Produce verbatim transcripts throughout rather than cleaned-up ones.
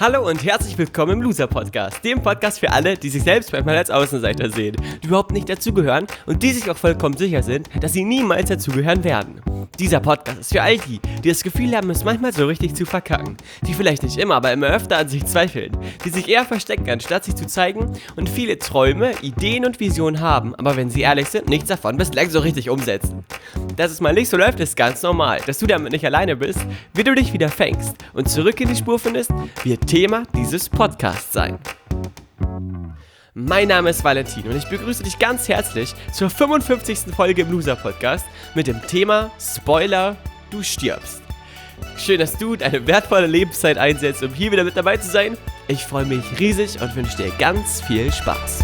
Hallo und herzlich willkommen im Loser Podcast, dem Podcast für alle, die sich selbst manchmal als Außenseiter sehen, die überhaupt nicht dazugehören und die sich auch vollkommen sicher sind, dass sie niemals dazugehören werden. Dieser Podcast ist für all die, die das Gefühl haben, es manchmal so richtig zu verkacken, die vielleicht nicht immer, aber immer öfter an sich zweifeln, die sich eher verstecken, anstatt sich zu zeigen und viele Träume, Ideen und Visionen haben, aber wenn sie ehrlich sind, nichts davon bislang so richtig umsetzen. Dass es mal nicht so läuft, ist ganz normal. Dass du damit nicht alleine bist, wie du dich wieder fängst und zurück in die Spur findest, wird Thema dieses Podcasts sein. Mein Name ist Valentin und ich begrüße dich ganz herzlich zur fünfundfünfzigsten Folge im Loser Podcast mit dem Thema Spoiler, du stirbst. Schön, dass du deine wertvolle Lebenszeit einsetzt, um hier wieder mit dabei zu sein. Ich freue mich riesig und wünsche dir ganz viel Spaß.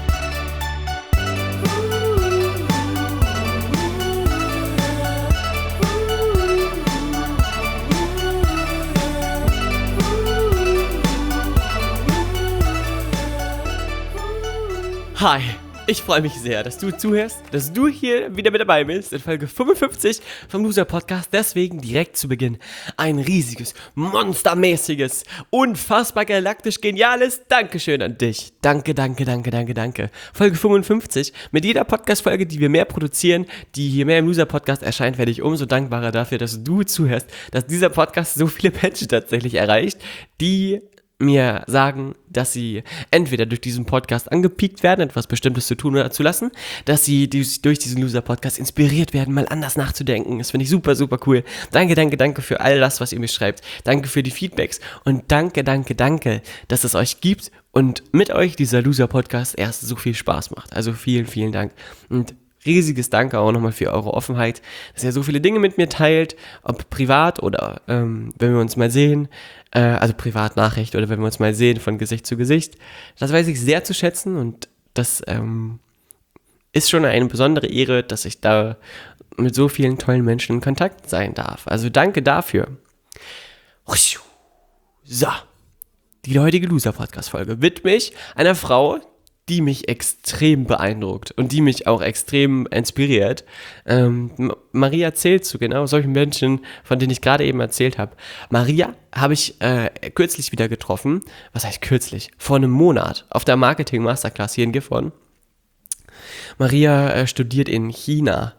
Hi, ich freue mich sehr, dass du zuhörst, dass du hier wieder mit dabei bist in Folge fünfundfünfzig vom Loser Podcast. Deswegen direkt zu Beginn ein riesiges, monstermäßiges, unfassbar galaktisch geniales Dankeschön an dich. Danke, danke, danke, danke, danke. Folge fünfundfünfzig. Mit jeder Podcast-Folge, die wir mehr produzieren, die hier mehr im Loser Podcast erscheint, werde ich umso dankbarer dafür, dass du zuhörst, dass dieser Podcast so viele Menschen tatsächlich erreicht, die mir sagen, dass sie entweder durch diesen Podcast angepiekt werden, etwas Bestimmtes zu tun oder zu lassen, dass sie durch diesen Loser-Podcast inspiriert werden, mal anders nachzudenken. Das finde ich super, super cool. Danke, danke, danke für all das, was ihr mir schreibt. Danke für die Feedbacks und danke, danke, danke, dass es euch gibt und mit euch dieser Loser-Podcast erst so viel Spaß macht. Also vielen, vielen Dank. Und riesiges Danke auch nochmal für eure Offenheit, dass ihr so viele Dinge mit mir teilt, ob privat oder ähm, wenn wir uns mal sehen, äh, also Privatnachricht oder wenn wir uns mal sehen von Gesicht zu Gesicht. Das weiß ich sehr zu schätzen und das ähm, ist schon eine besondere Ehre, dass ich da mit so vielen tollen Menschen in Kontakt sein darf. Also danke dafür. So, die heutige Loser-Podcast-Folge widme ich einer Frau, die mich extrem beeindruckt und die mich auch extrem inspiriert. Ähm, Maria zählt zu genau solchen Menschen, von denen ich gerade eben erzählt habe. Maria habe ich äh, kürzlich wieder getroffen. Was heißt kürzlich? Vor einem Monat auf der Marketing Masterclass hier in Gifhorn. Maria äh, studiert in China.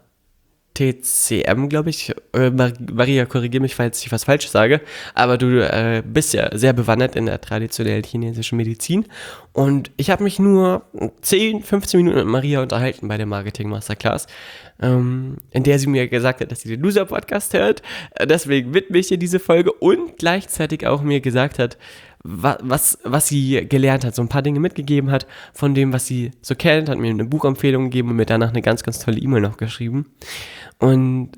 T C M, glaube ich. Äh, Maria, korrigiere mich, falls ich was Falsches sage, aber du äh, bist ja sehr bewandert in der traditionellen chinesischen Medizin und ich habe mich nur zehn, fünfzehn Minuten mit Maria unterhalten bei der Marketing Masterclass, ähm, in der sie mir gesagt hat, dass sie den Loser Podcast hört, deswegen widme ich ihr diese Folge und gleichzeitig auch mir gesagt hat, was, was sie gelernt hat, so ein paar Dinge mitgegeben hat von dem, was sie so kennt, hat mir eine Buchempfehlung gegeben und mir danach eine ganz, ganz tolle E-Mail noch geschrieben. Und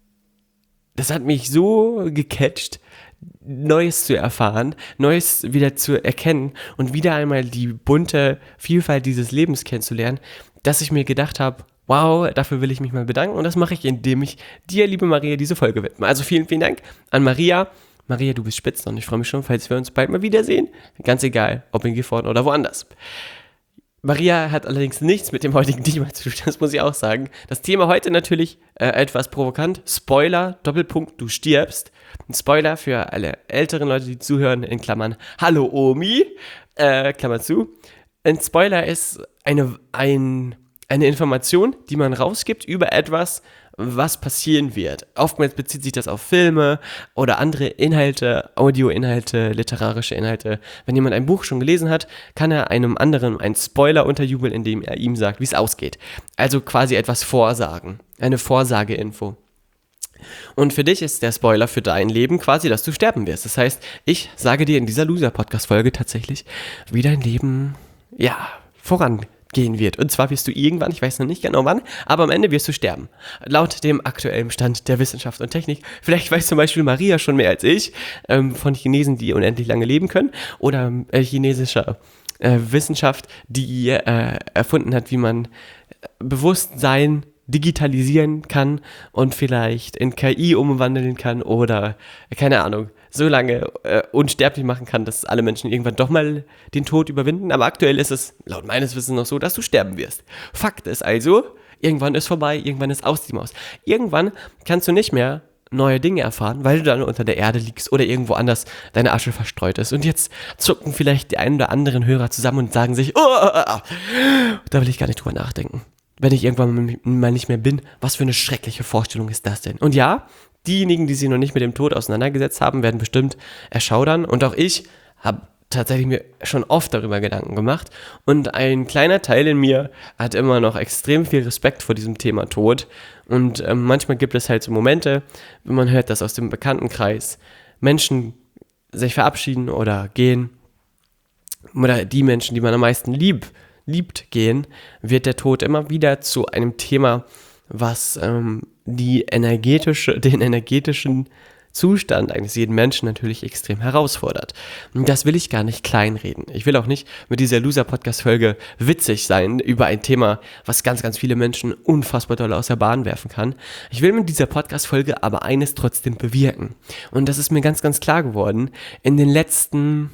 das hat mich so gecatcht, Neues zu erfahren, Neues wieder zu erkennen und wieder einmal die bunte Vielfalt dieses Lebens kennenzulernen, dass ich mir gedacht habe, wow, dafür will ich mich mal bedanken und das mache ich, indem ich dir, liebe Maria, diese Folge widme. Also vielen, vielen Dank an Maria. Maria, du bist spitze und ich freue mich schon, falls wir uns bald mal wiedersehen. Ganz egal, ob in Gifhorn oder woanders. Maria hat allerdings nichts mit dem heutigen Thema zu tun, das muss ich auch sagen. Das Thema heute natürlich äh, etwas provokant. Spoiler, Doppelpunkt, du stirbst. Ein Spoiler für alle älteren Leute, die zuhören, in Klammern, hallo Omi, äh, Klammer zu. Ein Spoiler ist eine, ein, eine Information, die man rausgibt über etwas, was passieren wird. Oftmals bezieht sich das auf Filme oder andere Inhalte, Audioinhalte, literarische Inhalte. Wenn jemand ein Buch schon gelesen hat, kann er einem anderen einen Spoiler unterjubeln, indem er ihm sagt, wie es ausgeht. Also quasi etwas vorsagen. Eine Vorsageinfo. Und für dich ist der Spoiler für dein Leben quasi, dass du sterben wirst. Das heißt, ich sage dir in dieser Loser-Podcast-Folge tatsächlich, wie dein Leben, ja, vorangeht. Gehen wird. Und zwar wirst du irgendwann, ich weiß noch nicht genau wann, aber am Ende wirst du sterben. Laut dem aktuellen Stand der Wissenschaft und Technik. Vielleicht weiß zum Beispiel Maria schon mehr als ich ähm, von Chinesen, die unendlich lange leben können oder äh, chinesischer äh, Wissenschaft, die äh, erfunden hat, wie man Bewusstsein digitalisieren kann und vielleicht in K I umwandeln kann oder, keine Ahnung, so lange äh, unsterblich machen kann, dass alle Menschen irgendwann doch mal den Tod überwinden. Aber aktuell ist es laut meines Wissens noch so, dass du sterben wirst. Fakt ist also, irgendwann ist vorbei, irgendwann ist aus die Maus. Irgendwann kannst du nicht mehr neue Dinge erfahren, weil du dann unter der Erde liegst oder irgendwo anders deine Asche verstreut ist. Und jetzt zucken vielleicht die einen oder anderen Hörer zusammen und sagen sich, oh, da will ich gar nicht drüber nachdenken. Wenn ich irgendwann mal nicht mehr bin, was für eine schreckliche Vorstellung ist das denn? Und ja, diejenigen, die sich noch nicht mit dem Tod auseinandergesetzt haben, werden bestimmt erschaudern. Und auch ich habe tatsächlich mir schon oft darüber Gedanken gemacht. Und ein kleiner Teil in mir hat immer noch extrem viel Respekt vor diesem Thema Tod. Und ähm, manchmal gibt es halt so Momente, wenn man hört, dass aus dem Bekanntenkreis Menschen sich verabschieden oder gehen, oder die Menschen, die man am meisten lieb, liebt, gehen, wird der Tod immer wieder zu einem Thema, was ähm, die energetische, den energetischen Zustand eines jeden Menschen natürlich extrem herausfordert. Und das will ich gar nicht kleinreden. Ich will auch nicht mit dieser Loser-Podcast-Folge witzig sein über ein Thema, was ganz, ganz viele Menschen unfassbar doll aus der Bahn werfen kann. Ich will mit dieser Podcast-Folge aber eines trotzdem bewirken. Und das ist mir ganz, ganz klar geworden in den letzten,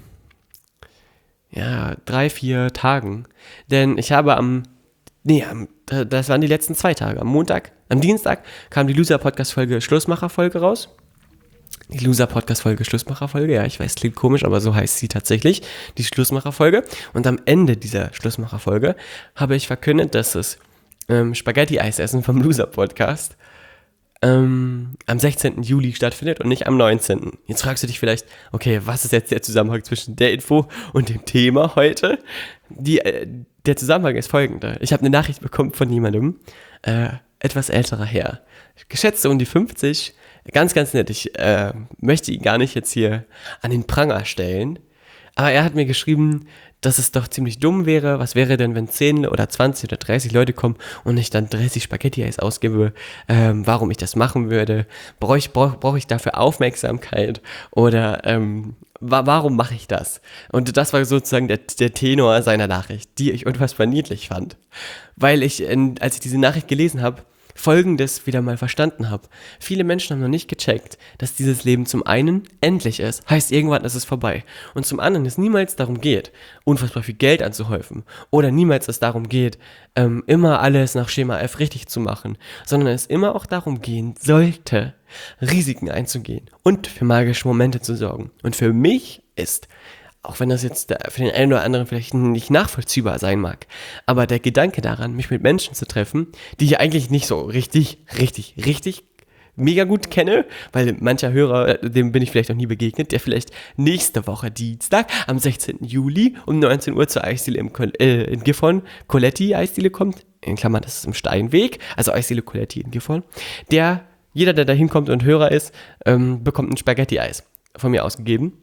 ja, drei, vier Tagen. Denn ich habe am, nee, am, das waren die letzten zwei Tage. Am Montag, am Dienstag kam die Loser-Podcast-Folge Schlussmacher-Folge raus. Die Loser-Podcast-Folge, Schlussmacher-Folge, ja, ich weiß, klingt komisch, aber so heißt sie tatsächlich, die Schlussmacher-Folge. Und am Ende dieser Schlussmacher-Folge habe ich verkündet, dass es ähm, Spaghetti-Eisessen vom Loser-Podcast ähm, am sechzehnten Juli stattfindet und nicht am neunzehnten Jetzt fragst du dich vielleicht, okay, was ist jetzt der Zusammenhang zwischen der Info und dem Thema heute? Die, äh, der Zusammenhang ist folgender. Ich habe eine Nachricht bekommen von jemandem, äh, etwas älterer Herr, geschätzt so um die fünfzig, ganz, ganz nett. Ich äh, möchte ihn gar nicht jetzt hier an den Pranger stellen, aber er hat mir geschrieben, dass es doch ziemlich dumm wäre. Was wäre denn, wenn zehn oder zwanzig oder dreißig Leute kommen und ich dann dreißig Spaghetti-Eis ausgebe, ähm, warum ich das machen würde? Brauche ich, brauch, brauch ich dafür Aufmerksamkeit oder ähm, wa- warum mache ich das? Und das war sozusagen der, der Tenor seiner Nachricht, die ich unfassbar niedlich fand, weil ich, in, als ich diese Nachricht gelesen habe, Folgendes wieder mal verstanden habe. Viele Menschen haben noch nicht gecheckt, dass dieses Leben zum einen endlich ist, heißt irgendwann ist es vorbei. Und zum anderen es niemals darum geht, unfassbar viel Geld anzuhäufen. Oder niemals es darum geht, ähm, immer alles nach Schema F richtig zu machen. Sondern es immer auch darum gehen sollte, Risiken einzugehen und für magische Momente zu sorgen. Und für mich ist, auch wenn das jetzt für den einen oder anderen vielleicht nicht nachvollziehbar sein mag, aber der Gedanke daran, mich mit Menschen zu treffen, die ich eigentlich nicht so richtig, richtig, richtig mega gut kenne, weil mancher Hörer, dem bin ich vielleicht noch nie begegnet, der vielleicht nächste Woche Dienstag am sechzehnten Juli um neunzehn Uhr zur Eisdiele im, äh, in Gifhorn, Coletti Eisdiele kommt, in Klammern, das ist im Steinweg, also Eisdiele Coletti in Gifhorn, der, jeder, der da hinkommt und Hörer ist, ähm, bekommt ein Spaghetti-Eis von mir ausgegeben.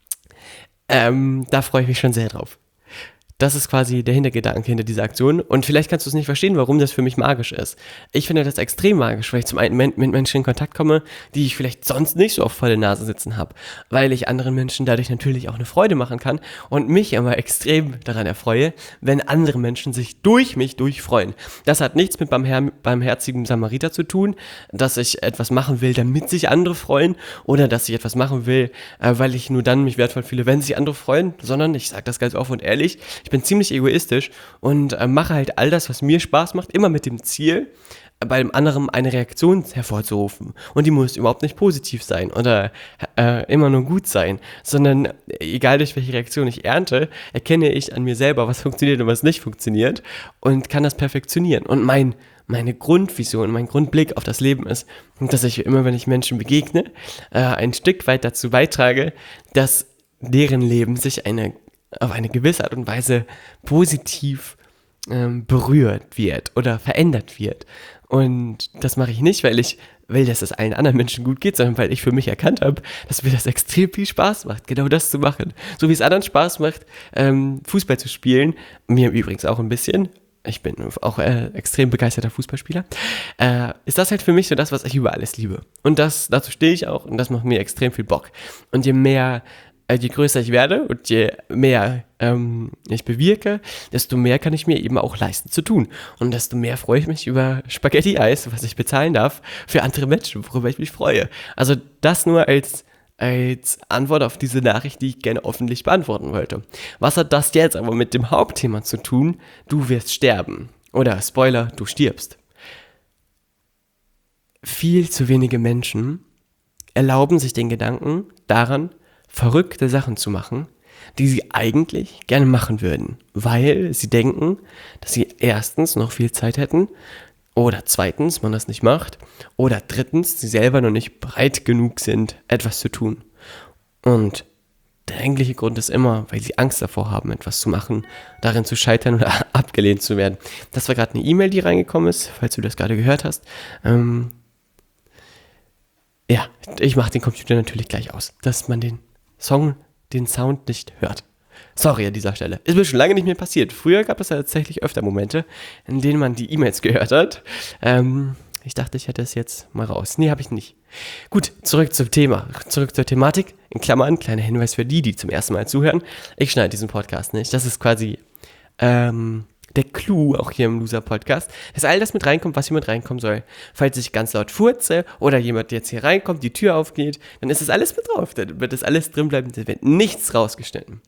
Ähm, da freue ich mich schon sehr drauf. Das ist quasi der Hintergedanke hinter dieser Aktion. Und vielleicht kannst du es nicht verstehen, warum das für mich magisch ist. Ich finde das extrem magisch, weil ich zum einen mit Menschen in Kontakt komme, die ich vielleicht sonst nicht so oft vor der Nase sitzen habe. Weil ich anderen Menschen dadurch natürlich auch eine Freude machen kann und mich aber extrem daran erfreue, wenn andere Menschen sich durch mich durchfreuen. Das hat nichts mit barmher- barmherzigen Samariter zu tun, dass ich etwas machen will, damit sich andere freuen, oder dass ich etwas machen will, äh, weil ich nur dann mich wertvoll fühle, wenn sich andere freuen, sondern ich sage das ganz offen und ehrlich, ich bin ziemlich egoistisch und äh, mache halt all das, was mir Spaß macht, immer mit dem Ziel, äh, bei dem anderen eine Reaktion hervorzurufen. Und die muss überhaupt nicht positiv sein oder äh, immer nur gut sein, sondern egal durch welche Reaktion ich ernte, erkenne ich an mir selber, was funktioniert und was nicht funktioniert und kann das perfektionieren. Und mein meine Grundvision, mein Grundblick auf das Leben ist, dass ich immer, wenn ich Menschen begegne, äh, ein Stück weit dazu beitrage, dass deren Leben sich eine auf eine gewisse Art und Weise positiv ähm, berührt wird oder verändert wird. Und das mache ich nicht, weil ich will, dass es allen anderen Menschen gut geht, sondern weil ich für mich erkannt habe, dass mir das extrem viel Spaß macht, genau das zu machen. So wie es anderen Spaß macht, ähm, Fußball zu spielen, mir übrigens auch ein bisschen, ich bin auch äh, extrem begeisterter Fußballspieler, äh, ist das halt für mich so das, was ich über alles liebe. Und das, dazu stehe ich auch und das macht mir extrem viel Bock. Und je mehr Je größer ich werde und je mehr ähm, ich bewirke, desto mehr kann ich mir eben auch leisten zu tun. Und desto mehr freue ich mich über Spaghetti-Eis, was ich bezahlen darf, für andere Menschen, worüber ich mich freue. Also das nur als, als Antwort auf diese Nachricht, die ich gerne öffentlich beantworten wollte. Was hat das jetzt aber mit dem Hauptthema zu tun? Du wirst sterben. Oder Spoiler, du stirbst. Viel zu wenige Menschen erlauben sich den Gedanken daran, verrückte Sachen zu machen, die sie eigentlich gerne machen würden, weil sie denken, dass sie erstens noch viel Zeit hätten oder zweitens man das nicht macht oder drittens sie selber noch nicht bereit genug sind, etwas zu tun. Und der eigentliche Grund ist immer, weil sie Angst davor haben, etwas zu machen, darin zu scheitern oder abgelehnt zu werden. Das war gerade eine E-Mail, die reingekommen ist, falls du das gerade gehört hast. Ähm ja, ich mache den Computer natürlich gleich aus, dass man den Song, den Sound nicht hört. Sorry an dieser Stelle. Ist mir schon lange nicht mehr passiert. Früher gab es ja tatsächlich öfter Momente, in denen man die E-Mails gehört hat. Ähm, ich dachte, ich hätte es jetzt mal raus. Nee, habe ich nicht. Gut, zurück zum Thema. Zurück zur Thematik. In Klammern, kleiner Hinweis für die, die zum ersten Mal zuhören. Ich schneide diesen Podcast nicht. Das ist quasi ähm, der Clou auch hier im Loser-Podcast, dass all das mit reinkommt, was hier mit reinkommen soll. Falls ich ganz laut furze oder jemand jetzt hier reinkommt, die Tür aufgeht, dann ist das alles mit drauf. Dann wird das alles drin bleiben. Da wird nichts rausgeschnitten.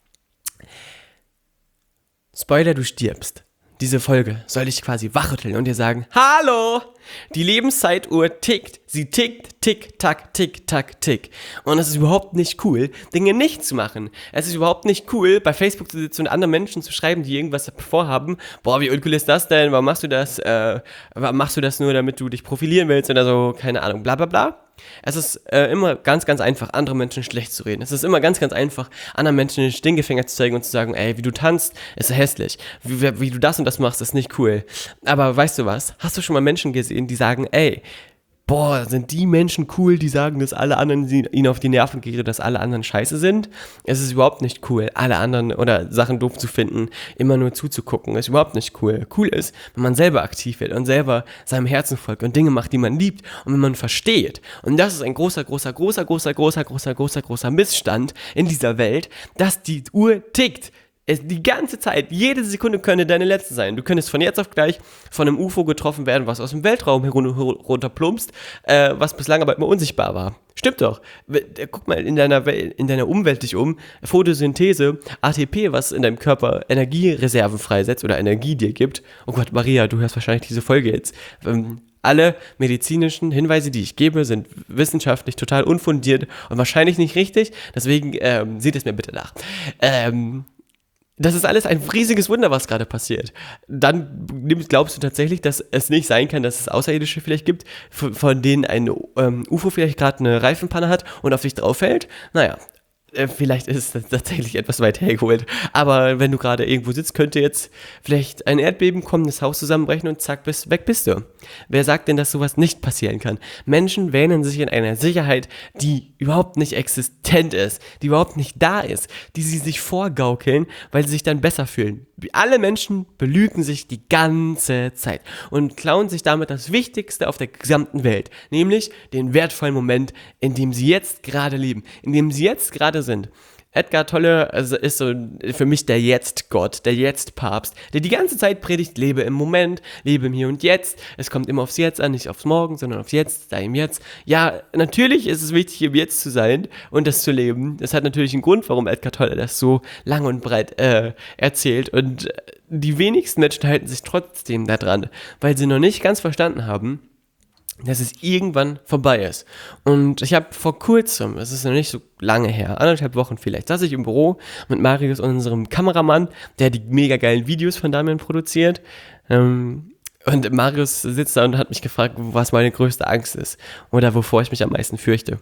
Spoiler, du stirbst. Diese Folge soll dich quasi wachrütteln und dir sagen, hallo, die Lebenszeituhr tickt. Sie tickt, tick, tack, tick, tack, tick. Und es ist überhaupt nicht cool, Dinge nicht zu machen. Es ist überhaupt nicht cool, bei Facebook zu sitzen und anderen Menschen zu schreiben, die irgendwas vorhaben. Boah, wie uncool ist das denn? Warum machst du das? Äh, warum machst du das nur, damit du dich profilieren willst oder so? Keine Ahnung, bla bla bla. Es ist äh, immer ganz, ganz einfach, andere Menschen schlecht zu reden. Es ist immer ganz, ganz einfach, anderen Menschen den Stinkefinger zu zeigen und zu sagen, ey, wie du tanzt, ist hässlich. Wie, wie du das und das machst, ist nicht cool. Aber weißt du was? Hast du schon mal Menschen gesehen, die sagen, ey, boah, sind die Menschen cool, die sagen, dass alle anderen ihnen auf die Nerven gehen, dass alle anderen scheiße sind? Es ist überhaupt nicht cool, alle anderen oder Sachen doof zu finden, immer nur zuzugucken, ist überhaupt nicht cool. Cool ist, wenn man selber aktiv wird und selber seinem Herzen folgt und Dinge macht, die man liebt und wenn man versteht. Und das ist ein großer, großer, großer, großer, großer, großer, großer, großer Missstand in dieser Welt, dass die Uhr tickt. Es, die ganze Zeit, jede Sekunde könnte deine letzte sein. Du könntest von jetzt auf gleich von einem U F O getroffen werden, was aus dem Weltraum runterplumpst, äh, was bislang aber immer unsichtbar war. Stimmt doch. Guck mal in deiner, Welt, in deiner Umwelt dich um. Photosynthese, A T P, was in deinem Körper Energiereserven freisetzt oder Energie dir gibt. Oh Gott, Maria, du hörst wahrscheinlich diese Folge jetzt. Ähm, Alle medizinischen Hinweise, die ich gebe, sind wissenschaftlich total unfundiert und wahrscheinlich nicht richtig. Deswegen ähm, seht es mir bitte nach. Ähm... Das ist alles ein riesiges Wunder, was gerade passiert. Dann glaubst du tatsächlich, dass es nicht sein kann, dass es Außerirdische vielleicht gibt, von denen ein ähm, U F O vielleicht gerade eine Reifenpanne hat und auf dich drauf fällt? Naja, äh, vielleicht ist es tatsächlich etwas weit hergeholt. Aber wenn du gerade irgendwo sitzt, könnte jetzt vielleicht ein Erdbeben kommen, das Haus zusammenbrechen und zack, bist, weg bist du. Wer sagt denn, dass sowas nicht passieren kann? Menschen wähnen sich in einer Sicherheit, die überhaupt nicht existent ist, die überhaupt nicht da ist, die sie sich vorgaukeln, weil sie sich dann besser fühlen. Alle Menschen belügen sich die ganze Zeit und klauen sich damit das Wichtigste auf der gesamten Welt, nämlich den wertvollen Moment, in dem sie jetzt gerade leben, in dem sie jetzt gerade sind. Eckhart Tolle also ist so für mich der Jetzt-Gott, der Jetzt-Papst, der die ganze Zeit predigt, lebe im Moment, lebe im Hier und Jetzt. Es kommt immer aufs Jetzt an, nicht aufs Morgen, sondern aufs Jetzt, sei im Jetzt. Ja, natürlich ist es wichtig, im Jetzt zu sein und das zu leben. Das hat natürlich einen Grund, warum Eckhart Tolle das so lang und breit äh, erzählt. Und die wenigsten Menschen halten sich trotzdem daran, weil sie noch nicht ganz verstanden haben, dass es irgendwann vorbei ist. Und ich habe vor kurzem, es ist noch nicht so lange her, anderthalb Wochen vielleicht, saß ich im Büro mit Marius, unserem Kameramann, der die mega geilen Videos von Damian produziert. Ähm, und Marius sitzt da und hat mich gefragt, was meine größte Angst ist oder wovor ich mich am meisten fürchte.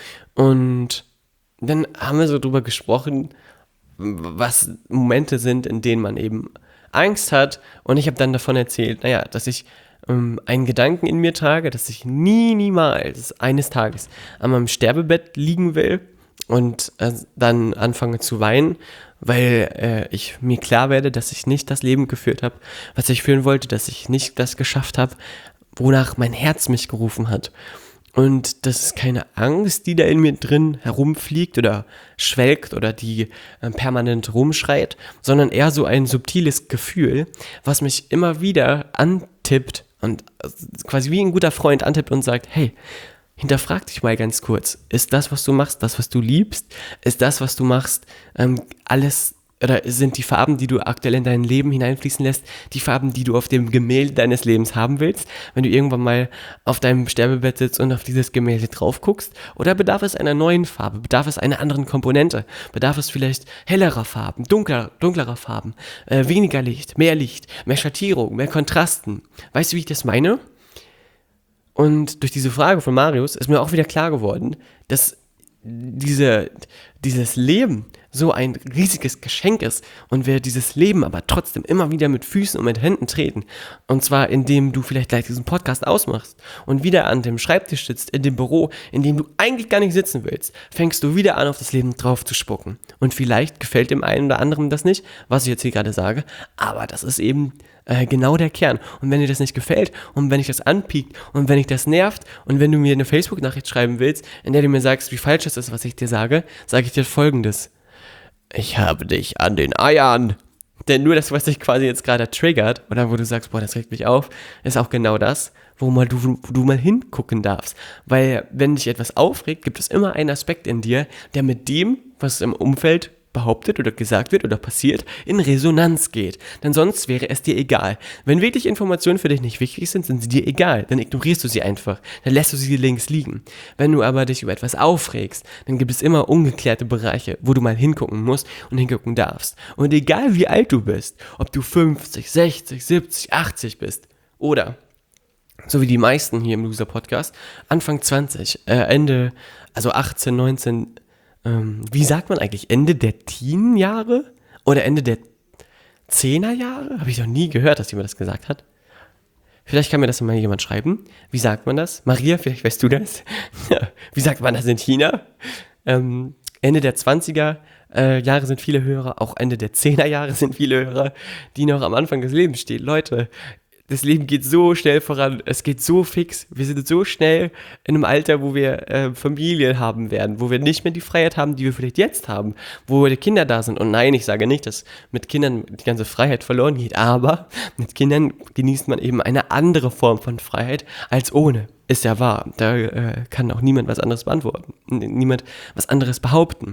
Und dann haben wir so drüber gesprochen, was Momente sind, in denen man eben Angst hat. Und ich habe dann davon erzählt, naja, dass ich einen Gedanken in mir trage, dass ich nie, niemals eines Tages an meinem Sterbebett liegen will und äh, dann anfange zu weinen, weil äh, ich mir klar werde, dass ich nicht das Leben geführt habe, was ich führen wollte, dass ich nicht das geschafft habe, wonach mein Herz mich gerufen hat. Und das ist keine Angst, die da in mir drin herumfliegt oder schwelgt oder die äh, permanent rumschreit, sondern eher so ein subtiles Gefühl, was mich immer wieder antippt und quasi wie ein guter Freund antippt und sagt, hey, hinterfrag dich mal ganz kurz, ist das, was du machst, das, was du liebst? Ist das, was du machst, ähm, alles oder sind die Farben, die du aktuell in dein Leben hineinfließen lässt, die Farben, die du auf dem Gemälde deines Lebens haben willst, wenn du irgendwann mal auf deinem Sterbebett sitzt und auf dieses Gemälde drauf guckst? Oder bedarf es einer neuen Farbe? Bedarf es einer anderen Komponente? Bedarf es vielleicht hellerer Farben, dunkler, dunklerer Farben, äh, weniger Licht, mehr Licht, mehr Schattierung, mehr Kontrasten? Weißt du, wie ich das meine? Und durch diese Frage von Marius ist mir auch wieder klar geworden, dass diese, dieses Leben so ein riesiges Geschenk ist und wir dieses Leben aber trotzdem immer wieder mit Füßen und mit Händen treten. Und zwar, indem du vielleicht gleich diesen Podcast ausmachst und wieder an dem Schreibtisch sitzt, in dem Büro, in dem du eigentlich gar nicht sitzen willst, fängst du wieder an, auf das Leben drauf zu spucken. Und vielleicht gefällt dem einen oder anderen das nicht, was ich jetzt hier gerade sage, aber das ist eben äh, genau der Kern. Und wenn dir das nicht gefällt und wenn dich das anpiekt und wenn dich das nervt und wenn du mir eine Facebook-Nachricht schreiben willst, in der du mir sagst, wie falsch es ist, was ich dir sage, sage ich dir Folgendes: Ich habe dich an den Eiern. Denn nur das, was dich quasi jetzt gerade triggert, oder wo du sagst, boah, das regt mich auf, ist auch genau das, wo, mal du, wo du mal hingucken darfst. Weil wenn dich etwas aufregt, gibt es immer einen Aspekt in dir, der mit dem, was im Umfeld behauptet oder gesagt wird oder passiert, in Resonanz geht. Denn sonst wäre es dir egal. Wenn wirklich Informationen für dich nicht wichtig sind, sind sie dir egal. Dann ignorierst du sie einfach. Dann lässt du sie links liegen. Wenn du aber dich über etwas aufregst, dann gibt es immer ungeklärte Bereiche, wo du mal hingucken musst und hingucken darfst. Und egal wie alt du bist, ob du fünfzig, sechzig, siebzig, achtzig bist oder, so wie die meisten hier im Loser-Podcast, Anfang zwanzig, äh, Ende, also achtzehn, neunzehn, wie sagt man eigentlich, Ende der Teenjahre oder Ende der Zehnerjahre? Habe ich noch nie gehört, dass jemand das gesagt hat. Vielleicht kann mir das mal jemand schreiben. Wie sagt man das? Maria, vielleicht weißt du das. Wie sagt man das in China? Ähm, Ende der zwanziger äh, Jahre sind viele Hörer, auch Ende der Zehnerjahre sind viele Hörer, die noch am Anfang des Lebens stehen. Leute, das Leben geht so schnell voran, es geht so fix, wir sind so schnell in einem Alter, wo wir äh, Familien haben werden, wo wir nicht mehr die Freiheit haben, die wir vielleicht jetzt haben, wo die Kinder da sind. Und nein, ich sage nicht, dass mit Kindern die ganze Freiheit verloren geht, aber mit Kindern genießt man eben eine andere Form von Freiheit als ohne. Ist ja wahr, da äh, kann auch niemand was anderes beantworten, niemand was anderes behaupten.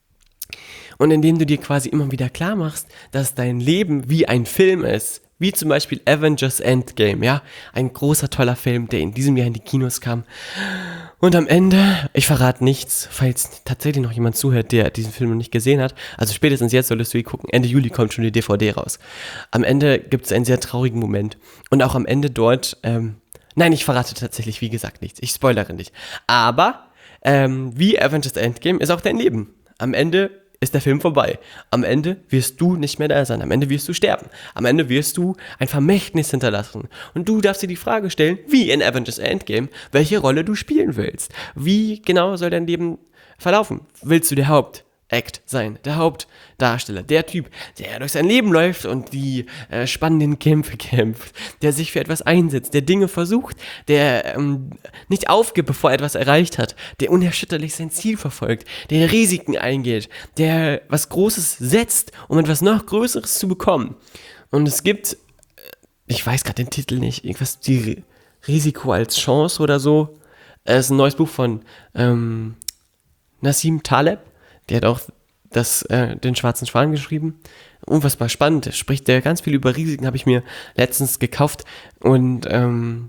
Und indem du dir quasi immer wieder klar machst, dass dein Leben wie ein Film ist, wie zum Beispiel Avengers Endgame, ja, ein großer, toller Film, der in diesem Jahr in die Kinos kam. Und am Ende, ich verrate nichts, falls tatsächlich noch jemand zuhört, der diesen Film noch nicht gesehen hat, also spätestens jetzt solltest du ihn gucken, Ende Juli kommt schon die D V D raus. Am Ende gibt es einen sehr traurigen Moment und auch am Ende dort, ähm, nein, ich verrate tatsächlich, wie gesagt, nichts, ich spoilere nicht, aber ähm, wie Avengers Endgame ist auch dein Leben. Am Ende ist der Film vorbei. Am Ende wirst du nicht mehr da sein. Am Ende wirst du sterben. Am Ende wirst du ein Vermächtnis hinterlassen. Und du darfst dir die Frage stellen, wie in Avengers Endgame, welche Rolle du spielen willst. Wie genau soll dein Leben verlaufen? Willst du der Hauptact sein, der Hauptdarsteller, der Typ, der durch sein Leben läuft und die äh, spannenden Kämpfe kämpft, der sich für etwas einsetzt, der Dinge versucht, der ähm, nicht aufgibt, bevor er etwas erreicht hat, der unerschütterlich sein Ziel verfolgt, der Risiken eingeht, der was Großes setzt, um etwas noch Größeres zu bekommen. Und es gibt, ich weiß gerade den Titel nicht, irgendwas, die Risiko als Chance oder so. Es ist ein neues Buch von ähm, Nassim Taleb. Der hat auch das, äh, den Schwarzen Schwan geschrieben. Unfassbar spannend. Spricht der ganz viel über Risiken, habe ich mir letztens gekauft. Und ähm,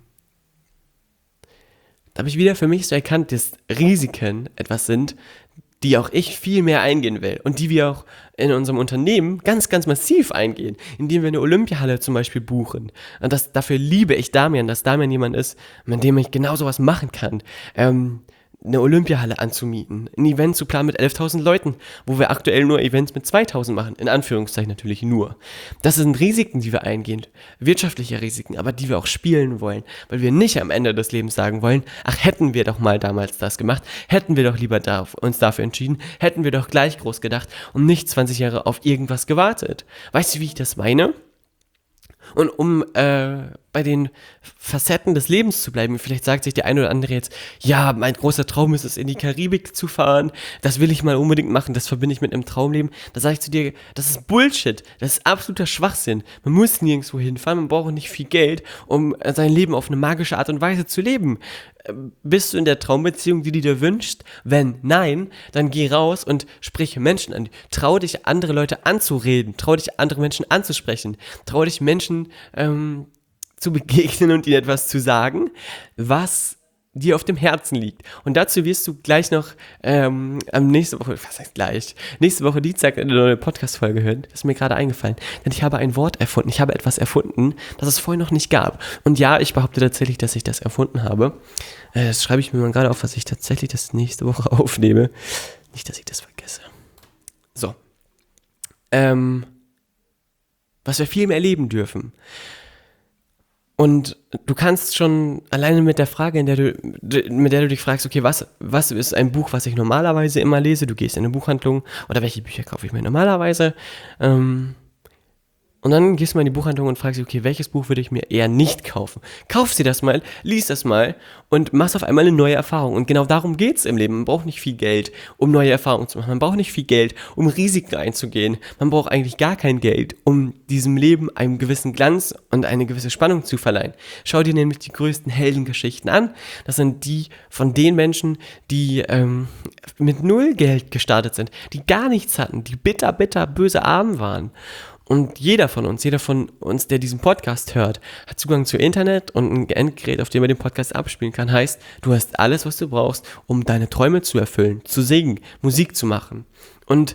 da habe ich wieder für mich so erkannt, dass Risiken etwas sind, die auch ich viel mehr eingehen will. Und die wir auch in unserem Unternehmen ganz, ganz massiv eingehen. Indem wir eine Olympiahalle zum Beispiel buchen. Und das, dafür liebe ich Damian, dass Damian jemand ist, mit dem ich genau sowas machen kann. Ähm, eine Olympiahalle anzumieten, ein Event zu planen mit elftausend Leuten, wo wir aktuell nur Events mit zweitausend machen, in Anführungszeichen natürlich nur. Das sind Risiken, die wir eingehen, wirtschaftliche Risiken, aber die wir auch spielen wollen, weil wir nicht am Ende des Lebens sagen wollen, ach, hätten wir doch mal damals das gemacht, hätten wir doch lieber da, uns dafür entschieden, hätten wir doch gleich groß gedacht und nicht zwanzig Jahre auf irgendwas gewartet. Weißt du, wie ich das meine? Und um äh, bei den Facetten des Lebens zu bleiben, vielleicht sagt sich der eine oder andere jetzt, ja, mein großer Traum ist es, in die Karibik zu fahren, das will ich mal unbedingt machen, das verbinde ich mit einem Traumleben. Da sage ich zu dir, das ist Bullshit, das ist absoluter Schwachsinn. Man muss nirgendwo hinfahren, man braucht nicht viel Geld, um sein Leben auf eine magische Art und Weise zu leben. bist du in der Traumbeziehung, die du dir wünschst? Wenn nein, dann geh raus und sprich Menschen an. Trau dich, andere Leute anzureden. Trau dich, andere Menschen anzusprechen. Trau dich, Menschen ähm, zu begegnen und ihnen etwas zu sagen, was dir auf dem Herzen liegt. Und dazu wirst du gleich noch ähm, am nächste Woche, was heißt gleich, nächste Woche Dienstag eine neue Podcast-Folge hören. Das ist mir gerade eingefallen. Denn ich habe ein Wort erfunden. Ich habe etwas erfunden, das es vorher noch nicht gab. Und ja, ich behaupte tatsächlich, dass ich das erfunden habe. Äh, das schreibe ich mir mal gerade auf, was ich tatsächlich das nächste Woche aufnehme. Nicht, dass ich das vergesse. So. Ähm, was wir viel mehr erleben dürfen. Und du kannst schon alleine mit der Frage, in der du, mit der du dich fragst, okay, was, was ist ein Buch, was ich normalerweise immer lese? Du gehst in eine Buchhandlung oder welche Bücher kaufe ich mir normalerweise? Ähm, und dann gehst du mal in die Buchhandlung und fragst dich, okay, welches Buch würde ich mir eher nicht kaufen? Kauf sie das mal, lies das mal und machst auf einmal eine neue Erfahrung. Und genau darum geht's im Leben. Man braucht nicht viel Geld, um neue Erfahrungen zu machen. Man braucht nicht viel Geld, um Risiken einzugehen. Man braucht eigentlich gar kein Geld, um diesem Leben einen gewissen Glanz und eine gewisse Spannung zu verleihen. Schau dir nämlich die größten Heldengeschichten an. Das sind die von den Menschen, die ähm, mit null Geld gestartet sind, die gar nichts hatten, die bitter, bitter, böse arm waren. Und jeder von uns, jeder von uns, der diesen Podcast hört, hat Zugang zu Internet und ein Endgerät, auf dem er den Podcast abspielen kann. Heißt, du hast alles, was du brauchst, um deine Träume zu erfüllen, zu singen, Musik zu machen. Und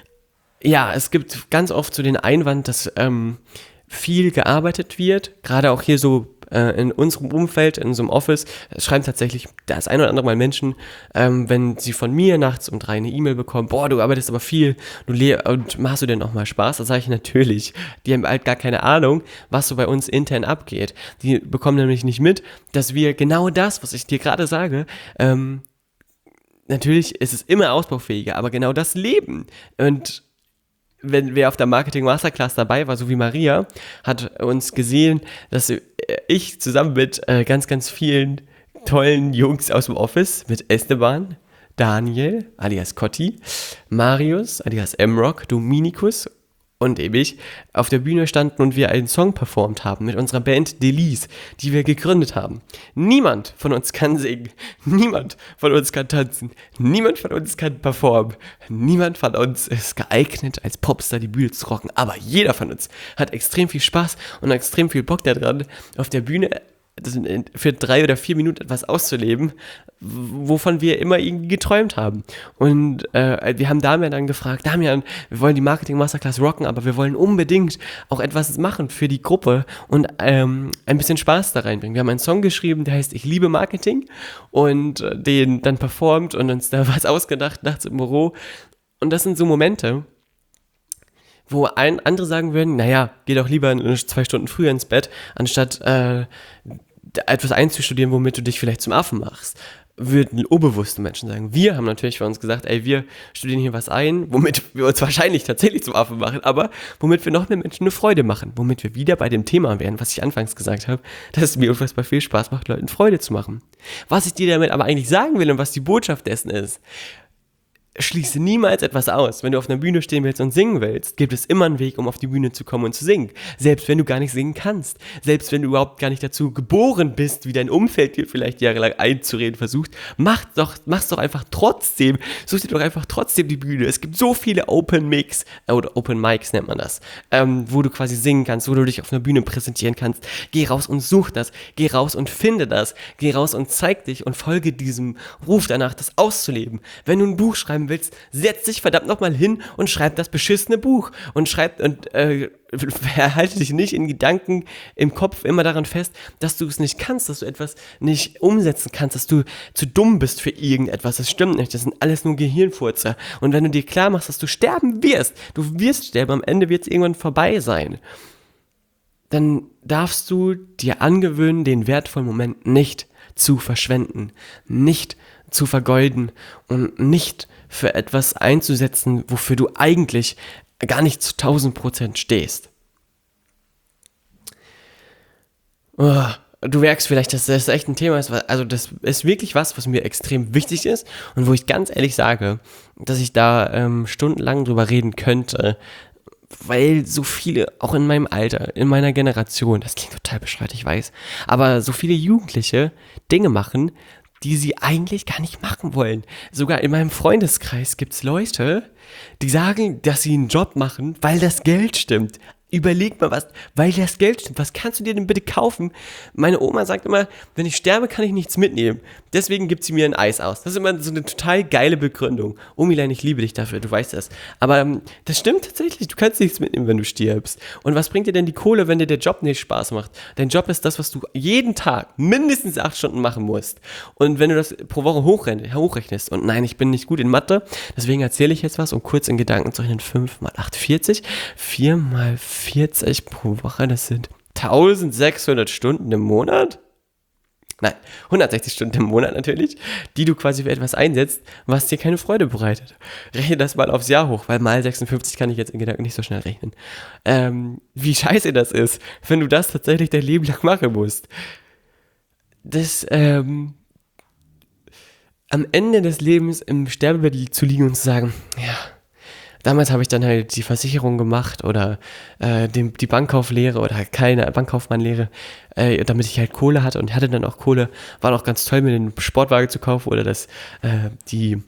ja, es gibt ganz oft so den Einwand, dass ähm, viel gearbeitet wird, gerade auch hier so äh, in unserem Umfeld, in unserem Office, schreiben tatsächlich das ein oder andere Mal Menschen, ähm, wenn sie von mir nachts um drei eine E-Mail bekommen, boah, du arbeitest aber viel, du le- und machst du denn auch mal Spaß? Da sage ich natürlich, die haben halt gar keine Ahnung, was so bei uns intern abgeht. Die bekommen nämlich nicht mit, dass wir genau das, was ich dir gerade sage, ähm, natürlich ist es immer ausbaufähiger, aber genau das leben. Und wenn wer auf der Marketing Masterclass dabei war, so wie Maria, hat uns gesehen, dass ich zusammen mit äh, ganz, ganz vielen tollen Jungs aus dem Office, mit Esteban, Daniel, alias Cotti, Marius, alias M-Rock, Dominikus und eben ich, auf der Bühne standen und wir einen Song performt haben mit unserer Band Delise, die wir gegründet haben. Niemand von uns kann singen, niemand von uns kann tanzen, niemand von uns kann performen, niemand von uns ist geeignet, als Popstar die Bühne zu rocken, aber jeder von uns hat extrem viel Spaß und extrem viel Bock daran, auf der Bühne das für drei oder vier Minuten etwas auszuleben, wovon wir immer irgendwie geträumt haben. Und äh, wir haben Damian dann gefragt, Damian, wir wollen die Marketing Masterclass rocken, aber wir wollen unbedingt auch etwas machen für die Gruppe und ähm, ein bisschen Spaß da reinbringen. Wir haben einen Song geschrieben, der heißt Ich liebe Marketing und äh, den dann performt und uns da was ausgedacht nachts im Büro. Und das sind so Momente, wo ein, andere sagen würden, naja, geh doch lieber zwei Stunden früher ins Bett, anstatt äh, etwas einzustudieren, womit du dich vielleicht zum Affen machst, würden unbewusste Menschen sagen. Wir haben natürlich für uns gesagt, ey, wir studieren hier was ein, womit wir uns wahrscheinlich tatsächlich zum Affen machen, aber womit wir noch mehr Menschen eine Freude machen, womit wir wieder bei dem Thema wären, was ich anfangs gesagt habe, dass es mir unfassbar viel Spaß macht, Leuten Freude zu machen. Was ich dir damit aber eigentlich sagen will und was die Botschaft dessen ist, schließe niemals etwas aus. Wenn du auf einer Bühne stehen willst und singen willst, gibt es immer einen Weg, um auf die Bühne zu kommen und zu singen. Selbst wenn du gar nicht singen kannst. Selbst wenn du überhaupt gar nicht dazu geboren bist, wie dein Umfeld dir vielleicht jahrelang einzureden versucht, mach doch, mach's doch einfach trotzdem. Such dir doch einfach trotzdem die Bühne. Es gibt so viele Open Mics, oder Open Mics nennt man das, ähm, wo du quasi singen kannst, wo du dich auf einer Bühne präsentieren kannst. Geh raus und such das. Geh raus und finde das. Geh raus und zeig dich und folge diesem Ruf danach, das auszuleben. Wenn du ein Buch schreibst, willst, setz dich verdammt nochmal hin und schreib das beschissene Buch und schreib und äh, verhalte dich nicht in Gedanken im Kopf immer daran fest, dass du es nicht kannst, dass du etwas nicht umsetzen kannst, dass du zu dumm bist für irgendetwas. Das stimmt nicht, das sind alles nur Gehirnfurzer. Und wenn du dir klar machst, dass du sterben wirst, du wirst sterben, am Ende wird es irgendwann vorbei sein, dann darfst du dir angewöhnen, den wertvollen Moment nicht zu verschwenden, nicht zu vergeuden und nicht für etwas einzusetzen, wofür du eigentlich gar nicht zu tausend Prozent stehst. Oh, du merkst vielleicht, dass das echt ein Thema ist, also das ist wirklich was, was mir extrem wichtig ist und wo ich ganz ehrlich sage, dass ich da ähm, stundenlang drüber reden könnte, weil so viele, auch in meinem Alter, in meiner Generation, das klingt total bescheuert, ich weiß, aber so viele Jugendliche Dinge machen, die sie eigentlich gar nicht machen wollen. Sogar in meinem Freundeskreis gibt es Leute, die sagen, dass sie einen Job machen, weil das Geld stimmt. Überleg mal was, weil das Geld stimmt. Was kannst du dir denn bitte kaufen? Meine Oma sagt immer, wenn ich sterbe, kann ich nichts mitnehmen. Deswegen gibt sie mir ein Eis aus. Das ist immer so eine total geile Begründung. Omilein, ich liebe dich dafür, du weißt das. Aber ähm, das stimmt tatsächlich. Du kannst nichts mitnehmen, wenn du stirbst. Und was bringt dir denn die Kohle, wenn dir der Job nicht Spaß macht? Dein Job ist das, was du jeden Tag mindestens acht Stunden machen musst. Und wenn du das pro Woche hochrechnest, hochrechnest und nein, ich bin nicht gut in Mathe, deswegen erzähle ich jetzt was, um kurz in Gedanken zu rechnen. fünf mal acht, vierzig. vier mal vierzig pro Woche, das sind eintausendsechshundert Stunden im Monat? Nein, hundertsechzig Stunden im Monat natürlich, die du quasi für etwas einsetzt, was dir keine Freude bereitet. Rechne das mal aufs Jahr hoch, weil mal sechsundfünfzig kann ich jetzt in Gedanken nicht so schnell rechnen. Ähm, wie scheiße das ist, wenn du das tatsächlich dein Leben lang machen musst. Das, ähm, am Ende des Lebens im Sterbebett zu liegen und zu sagen, ja, damals habe ich dann halt die Versicherung gemacht oder äh, den, die Bankkauflehre oder keine Bankkaufmannlehre, äh, damit ich halt Kohle hatte und hatte dann auch Kohle. War auch ganz toll, mir den Sportwagen zu kaufen oder das, äh, die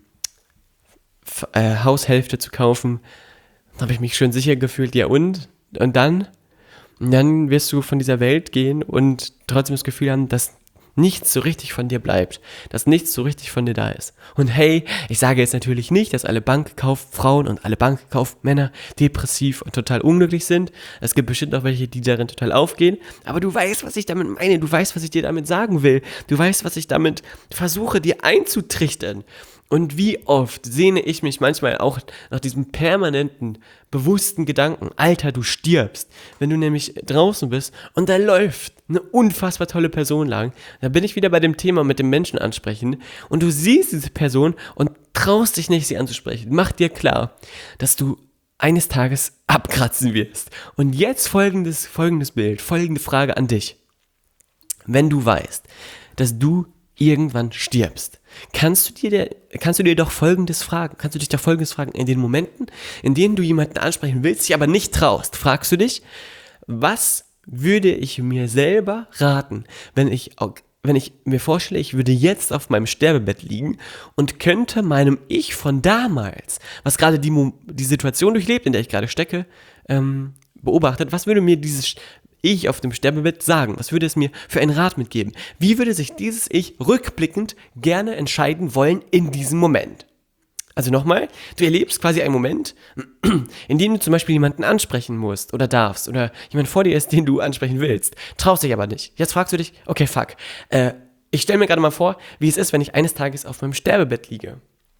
F- äh, Haushälfte zu kaufen. Dann habe ich mich schön sicher gefühlt, ja und? Und dann? Und dann wirst du von dieser Welt gehen und trotzdem das Gefühl haben, dass nichts so richtig von dir bleibt, dass nichts so richtig von dir da ist. Und hey, ich sage jetzt natürlich nicht, dass alle Bankkauffrauen und alle Bankkaufmänner depressiv und total unglücklich sind. Es gibt bestimmt auch welche, die darin total aufgehen. Aber du weißt, was ich damit meine. Du weißt, was ich dir damit sagen will. Du weißt, was ich damit versuche, dir einzutrichtern. Und wie oft sehne ich mich manchmal auch nach diesem permanenten, bewussten Gedanken, Alter, du stirbst. Wenn du nämlich draußen bist und da läuft eine unfassbar tolle Person lang, da bin ich wieder bei dem Thema mit dem Menschen ansprechen und du siehst diese Person und traust dich nicht, sie anzusprechen. Mach dir klar, dass du eines Tages abkratzen wirst. Und jetzt folgendes, folgendes Bild, folgende Frage an dich. Wenn du weißt, dass du irgendwann stirbst, kannst du dir, der, kannst du dir doch Folgendes fragen, kannst du dich doch Folgendes fragen, in den Momenten, in denen du jemanden ansprechen willst, dich aber nicht traust, fragst du dich, was würde ich mir selber raten, wenn ich, wenn ich mir vorstelle, ich würde jetzt auf meinem Sterbebett liegen und könnte meinem Ich von damals, was gerade die, die Situation durchlebt, in der ich gerade stecke, ähm, beobachtet, was würde mir dieses Ich auf dem Sterbebett sagen? Was würde es mir für einen Rat mitgeben? Wie würde sich dieses Ich rückblickend gerne entscheiden wollen in diesem Moment? Also nochmal, du erlebst quasi einen Moment, in dem du zum Beispiel jemanden ansprechen musst oder darfst oder jemand vor dir ist, den du ansprechen willst, traust dich aber nicht. Jetzt fragst du dich, okay, fuck, äh, ich stelle mir gerade mal vor, wie es ist, wenn ich eines Tages auf meinem Sterbebett liege.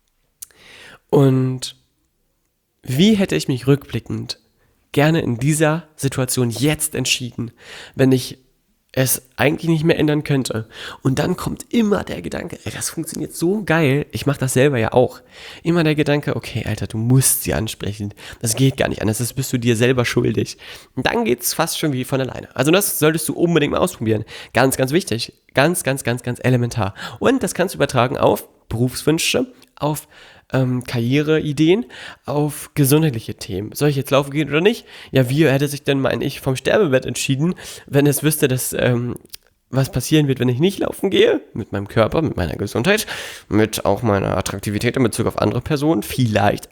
Und wie hätte ich mich rückblickend gerne in dieser Situation jetzt entschieden, wenn ich es eigentlich nicht mehr ändern könnte. Und dann kommt immer der Gedanke, ey, das funktioniert so geil, ich mache das selber ja auch. Immer der Gedanke, okay, Alter, du musst sie ansprechen. Das geht gar nicht anders, das bist du dir selber schuldig. Und dann geht's fast schon wie von alleine. Also das solltest du unbedingt mal ausprobieren. Ganz, ganz wichtig. Ganz, ganz, ganz, ganz elementar. Und das kannst du übertragen auf Berufswünsche, auf Ähm, Karriereideen, auf gesundheitliche Themen. Soll ich jetzt laufen gehen oder nicht? Ja, wie hätte sich denn mein Ich vom Sterbebett entschieden, wenn es wüsste, dass ähm, was passieren wird, wenn ich nicht laufen gehe? Mit meinem Körper, mit meiner Gesundheit, mit auch meiner Attraktivität in Bezug auf andere Personen? Vielleicht.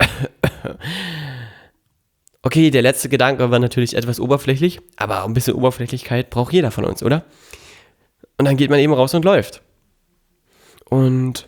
Okay, der letzte Gedanke war natürlich etwas oberflächlich, aber ein bisschen Oberflächlichkeit braucht jeder von uns, oder? Und dann geht man eben raus und läuft. Und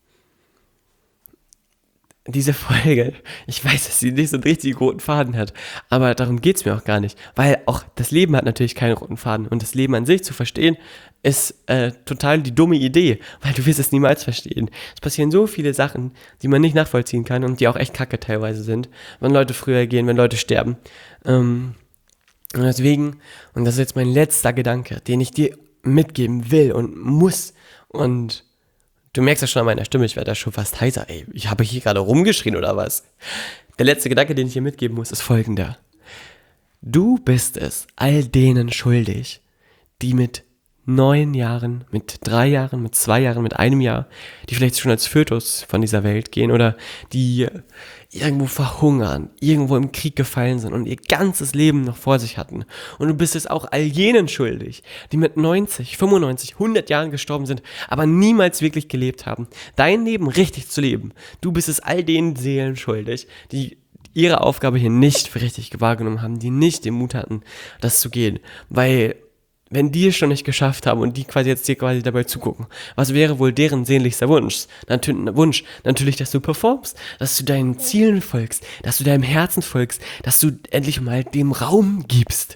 diese Folge, ich weiß, dass sie nicht so einen richtig roten Faden hat, aber darum geht es mir auch gar nicht, weil auch das Leben hat natürlich keinen roten Faden und das Leben an sich zu verstehen, ist äh, total die dumme Idee, weil du wirst es niemals verstehen. Es passieren so viele Sachen, die man nicht nachvollziehen kann und die auch echt kacke teilweise sind, wenn Leute früher gehen, wenn Leute sterben. Ähm, und deswegen, und das ist jetzt mein letzter Gedanke, den ich dir mitgeben will und muss und du merkst ja schon an meiner Stimme, ich werde da schon fast heiser. Ey, ich habe hier gerade rumgeschrien oder was? Der letzte Gedanke, den ich hier mitgeben muss, ist folgender. Du bist es all denen schuldig, die mit neun Jahren, mit drei Jahren, mit zwei Jahren, mit einem Jahr, die vielleicht schon als Fötus von dieser Welt gehen oder die irgendwo verhungern, irgendwo im Krieg gefallen sind und ihr ganzes Leben noch vor sich hatten. Und du bist es auch all jenen schuldig, die mit neunzig, fünfundneunzig, hundert Jahren gestorben sind, aber niemals wirklich gelebt haben, dein Leben richtig zu leben. Du bist es all den Seelen schuldig, die ihre Aufgabe hier nicht für richtig wahrgenommen haben, die nicht den Mut hatten, das zu gehen. Weil, wenn die es schon nicht geschafft haben und die quasi jetzt dir quasi dabei zugucken, was wäre wohl deren sehnlichster Wunsch? Natürlich, Wunsch, natürlich, dass du performst, dass du deinen Zielen folgst, dass du deinem Herzen folgst, dass du endlich mal dem Raum gibst.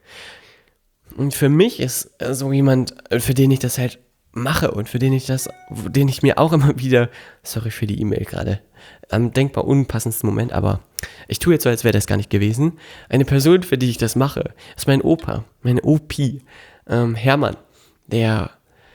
Und für mich ist so jemand, für den ich das halt mache und für den ich das, den ich mir auch immer wieder, sorry für die E-Mail gerade, am denkbar unpassendsten Moment, aber ich tue jetzt so, als wäre das gar nicht gewesen. Eine Person, für die ich das mache, ist mein Opa, mein Opi, ähm, Hermann, der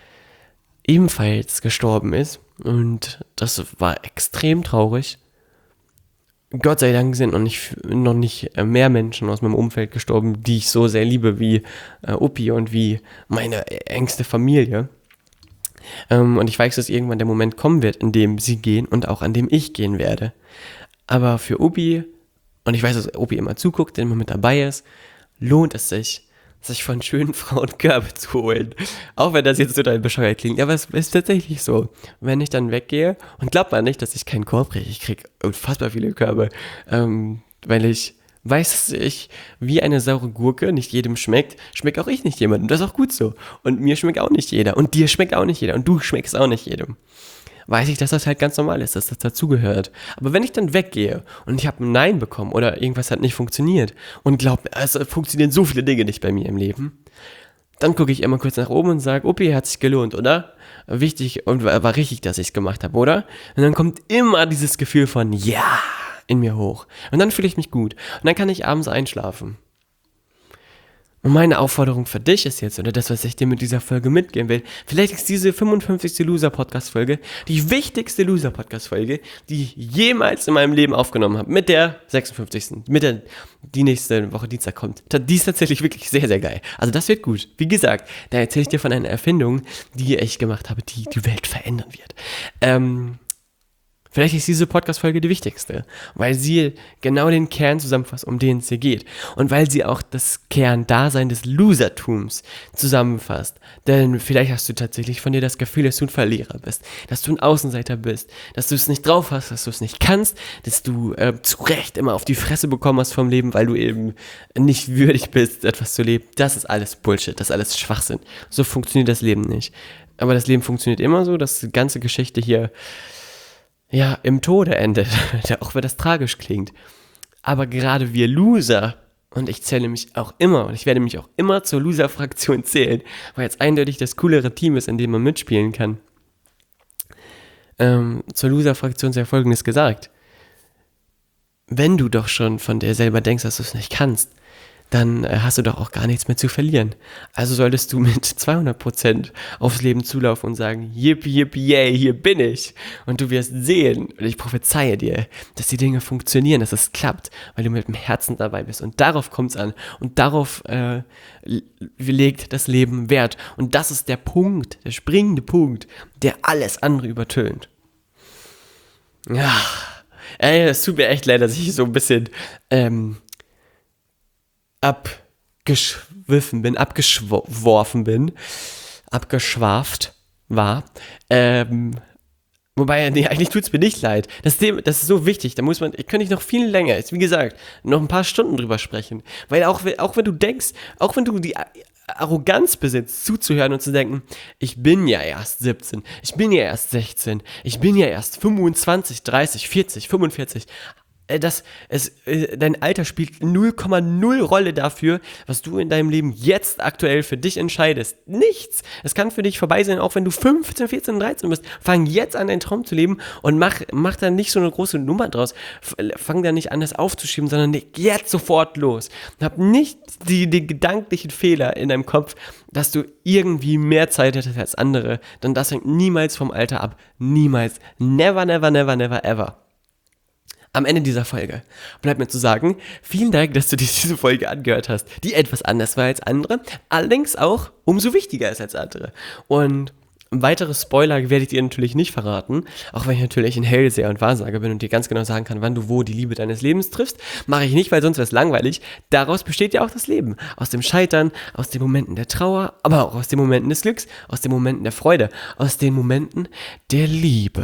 ebenfalls gestorben ist und das war extrem traurig. Gott sei Dank sind noch nicht, noch nicht mehr Menschen aus meinem Umfeld gestorben, die ich so sehr liebe wie äh, Opi und wie meine engste Familie. Ähm, und ich weiß, dass irgendwann der Moment kommen wird, in dem sie gehen und auch an dem ich gehen werde. Aber für Opi, und ich weiß, dass Opi immer zuguckt, der immer mit dabei ist, lohnt es sich, sich von schönen Frauen Körbe zu holen. Auch wenn das jetzt total bescheuert klingt, aber es ist tatsächlich so. Wenn ich dann weggehe, und glaubt man nicht, dass ich keinen Korb kriege, ich kriege unfassbar viele Körbe, ähm, weil ich weiß, dass ich wie eine saure Gurke nicht jedem schmeckt, schmeckt auch ich nicht jemandem. Das ist auch gut so. Und mir schmeckt auch nicht jeder. Und dir schmeckt auch nicht jeder. Und du schmeckst auch nicht jedem. Weiß ich, dass das halt ganz normal ist, dass das dazugehört. Aber wenn ich dann weggehe und ich habe ein Nein bekommen oder irgendwas hat nicht funktioniert und glaube, es funktionieren so viele Dinge nicht bei mir im Leben, dann gucke ich immer kurz nach oben und sage, Opi, hat sich gelohnt, oder? Wichtig und war richtig, dass ich es gemacht habe, oder? Und dann kommt immer dieses Gefühl von ja in mir hoch. Und dann fühle ich mich gut. Und dann kann ich abends einschlafen. Und meine Aufforderung für dich ist jetzt, oder das, was ich dir mit dieser Folge mitgeben will, vielleicht ist diese fünfundfünfzigste Loser-Podcast-Folge die wichtigste Loser-Podcast-Folge, die ich jemals in meinem Leben aufgenommen habe. Mit der sechsundfünfzigsten Mit der, die nächste Woche Dienstag kommt. Die ist tatsächlich wirklich sehr, sehr geil. Also das wird gut. Wie gesagt, da erzähle ich dir von einer Erfindung, die ich gemacht habe, die die Welt verändern wird. Ähm... Vielleicht ist diese Podcast-Folge die wichtigste, weil sie genau den Kern zusammenfasst, um den es hier geht. Und weil sie auch das Kerndasein des Losertums zusammenfasst. Denn vielleicht hast du tatsächlich von dir das Gefühl, dass du ein Verlierer bist, dass du ein Außenseiter bist, dass du es nicht drauf hast, dass du es nicht kannst, dass du äh, zu Recht immer auf die Fresse bekommen hast vom Leben, weil du eben nicht würdig bist, etwas zu leben. Das ist alles Bullshit, das ist alles Schwachsinn. So funktioniert das Leben nicht. Aber das Leben funktioniert immer so, dass die ganze Geschichte hier ja, im Tode endet, auch wenn das tragisch klingt. Aber gerade wir Loser, und ich zähle mich auch immer, und ich werde mich auch immer zur Loser-Fraktion zählen, weil jetzt eindeutig das coolere Team ist, in dem man mitspielen kann. Ähm, zur Loser-Fraktion sei Folgendes gesagt. Wenn du doch schon von dir selber denkst, dass du es nicht kannst, dann hast du doch auch gar nichts mehr zu verlieren. Also solltest du mit zweihundert Prozent aufs Leben zulaufen und sagen, yippie, yippie, yay, hier bin ich. Und du wirst sehen, und ich prophezeie dir, dass die Dinge funktionieren, dass es klappt, weil du mit dem Herzen dabei bist. Und darauf kommt es an. Und darauf äh, legt das Leben Wert. Und das ist der Punkt, der springende Punkt, der alles andere übertönt. Ja, ey, es tut mir echt leid, dass ich so ein bisschen ähm, abgeschwiffen bin, abgeworfen bin, abgeschwaft war. Ähm, wobei, nee, eigentlich tut es mir nicht leid. Das Thema, das ist so wichtig, da muss man, ich könnte noch viel länger, jetzt, wie gesagt, noch ein paar Stunden drüber sprechen. Weil auch, auch wenn du denkst, auch wenn du die Arroganz besitzt, zuzuhören und zu denken, ich bin ja erst siebzehn, ich bin ja erst sechzehn, ich bin ja erst fünfundzwanzig, dreißig, vierzig, fünfundvierzig, Das, es, dein Alter spielt null Komma null Rolle dafür, was du in deinem Leben jetzt aktuell für dich entscheidest. Nichts. Es kann für dich vorbei sein, auch wenn du fünfzehn, vierzehn, dreizehn bist. Fang jetzt an, deinen Traum zu leben und mach, mach da nicht so eine große Nummer draus. Fang da nicht an, das aufzuschieben, sondern leg jetzt sofort los. Hab nicht die, die gedanklichen Fehler in deinem Kopf, dass du irgendwie mehr Zeit hättest als andere. Denn das hängt niemals vom Alter ab. Niemals. Never, never, never, never, ever. Am Ende dieser Folge bleibt mir zu sagen, vielen Dank, dass du dir diese Folge angehört hast, die etwas anders war als andere, allerdings auch umso wichtiger ist als andere. Und weitere Spoiler werde ich dir natürlich nicht verraten, auch wenn ich natürlich ein Hellseher und Wahrsager bin und dir ganz genau sagen kann, wann du wo die Liebe deines Lebens triffst. Mache ich nicht, weil sonst wäre es langweilig. Daraus besteht ja auch das Leben. Aus dem Scheitern, aus den Momenten der Trauer, aber auch aus den Momenten des Glücks, aus den Momenten der Freude, aus den Momenten der Liebe.